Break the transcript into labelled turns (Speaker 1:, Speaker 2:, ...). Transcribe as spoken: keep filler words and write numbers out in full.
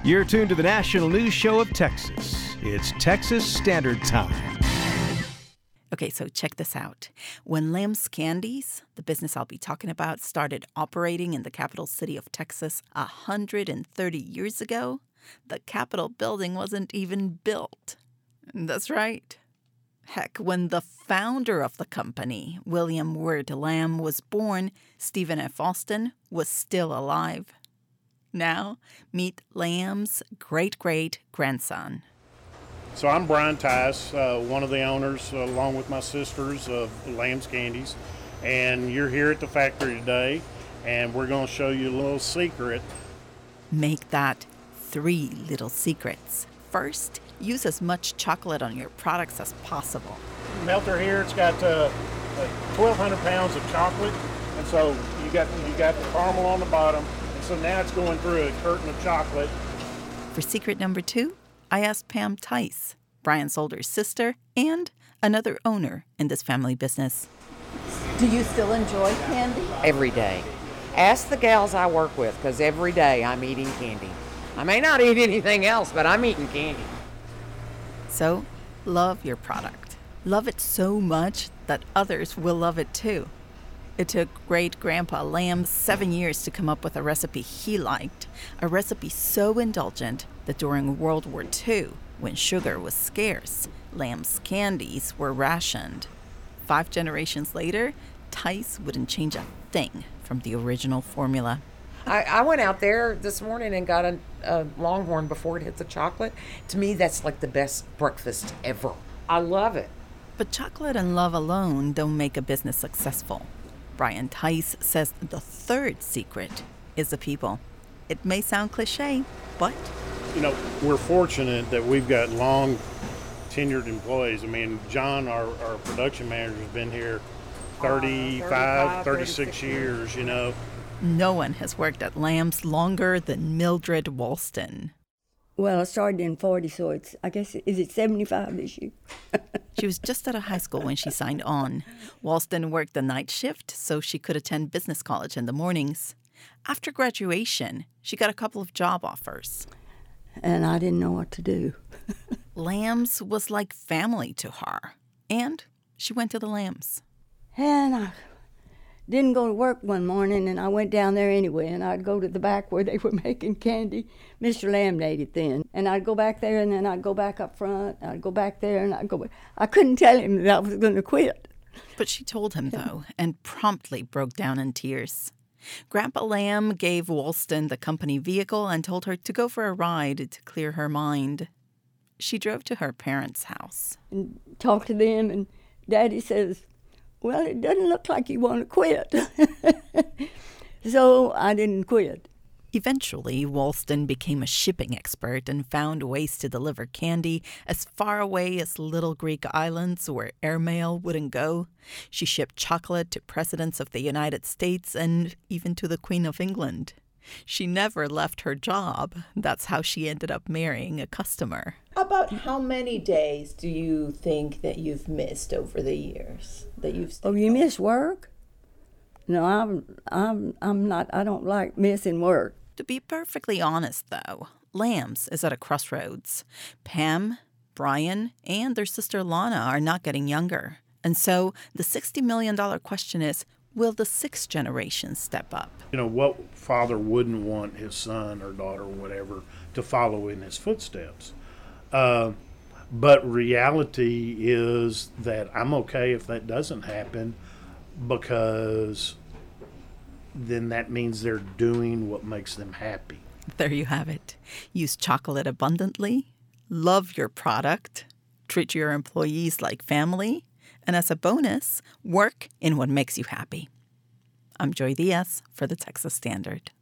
Speaker 1: You're tuned to the national news show of Texas. It's Texas Standard Time.
Speaker 2: Okay, so check this out. When Lamb's Candies, the business I'll be talking about, started operating in the capital city of Texas one hundred thirty years ago, the Capitol building wasn't even built. That's right. Heck, when the founder of the company, William Word Lamb, was born, Stephen F. Austin was still alive. Now, meet Lamb's great-great-grandson.
Speaker 3: So I'm Brian Tice, uh, one of the owners, uh, along with my sisters, of Lamb's Candies. And you're here at the factory today, and we're going to show you a little secret.
Speaker 2: Make that three little secrets. First, use as much chocolate on your products as possible.
Speaker 3: Melter here, it's got uh, twelve hundred pounds of chocolate, and so you got you got the caramel on the bottom, and so now it's going through a curtain of chocolate.
Speaker 2: For secret number two, I asked Pam Tice, Brian's older sister and another owner in this family business.
Speaker 4: Do you still enjoy candy?
Speaker 5: Every day. Ask the gals I work with, because every day I'm eating candy. I may not eat anything else, but I'm eating candy.
Speaker 2: So, love your product. Love it so much that others will love it too. It took great-grandpa Lamb seven years to come up with a recipe he liked, a recipe so indulgent that during World War Two, when sugar was scarce, Lamb's Candies were rationed. Five generations later, Tice wouldn't change a thing from the original formula.
Speaker 5: I, I went out there this morning and got a, a Longhorn before it hit the chocolate. To me, that's like the best breakfast ever. I love it.
Speaker 2: But chocolate and love alone don't make a business successful. Brian Tice says the third secret is the people. It may sound cliche, but...
Speaker 3: You know, we're fortunate that we've got long tenured employees. I mean, John, our, our production manager, has been here thirty-five, thirty-six years, you know.
Speaker 2: No one has worked at Lamb's longer than Mildred Walston.
Speaker 6: Well, I started in forty, so it's, I guess, is it seventy-five this year?
Speaker 2: She was just out of high school when she signed on. Walston worked the night shift so she could attend business college in the mornings. After graduation, she got a couple of job offers.
Speaker 6: And I didn't know what to do.
Speaker 2: Lamb's was like family to her. And she went to the Lamb's.
Speaker 6: And I didn't go to work one morning, and I went down there anyway, and I'd go to the back where they were making candy. Mister Lamb made it then. And I'd go back there, and then I'd go back up front. I'd go back there, and I'd go back. I couldn't tell him that I was going to quit.
Speaker 2: But she told him, though, and promptly broke down in tears. Grandpa Lamb gave Walston the company vehicle and told her to go for a ride to clear her mind. She drove to her parents' house.
Speaker 6: And talked to them, and Daddy says, well, it doesn't look like you want to quit. So I didn't quit.
Speaker 2: Eventually, Walston became a shipping expert and found ways to deliver candy as far away as Little Greek Islands, where airmail wouldn't go. She shipped chocolate to presidents of the United States and even to the Queen of England. She never left her job. That's how she ended up marrying a customer.
Speaker 4: About how many days do you think that you've missed over the years that you've stayed
Speaker 6: Oh, you
Speaker 4: home?
Speaker 6: miss work? No, I'm, I'm, I'm not, I don't like missing work.
Speaker 2: To be perfectly honest, though, Lamb's is at a crossroads. Pam, Brian, and their sister Lana are not getting younger. And so the sixty million dollars question is, will the sixth generation step up?
Speaker 3: You know, what father wouldn't want his son or daughter or whatever to follow in his footsteps? Uh, but reality is that I'm okay if that doesn't happen, because then that means they're doing what makes them happy.
Speaker 2: There you have it. Use chocolate abundantly, love your product, treat your employees like family, and as a bonus, work in what makes you happy. I'm Joy Diaz for the Texas Standard.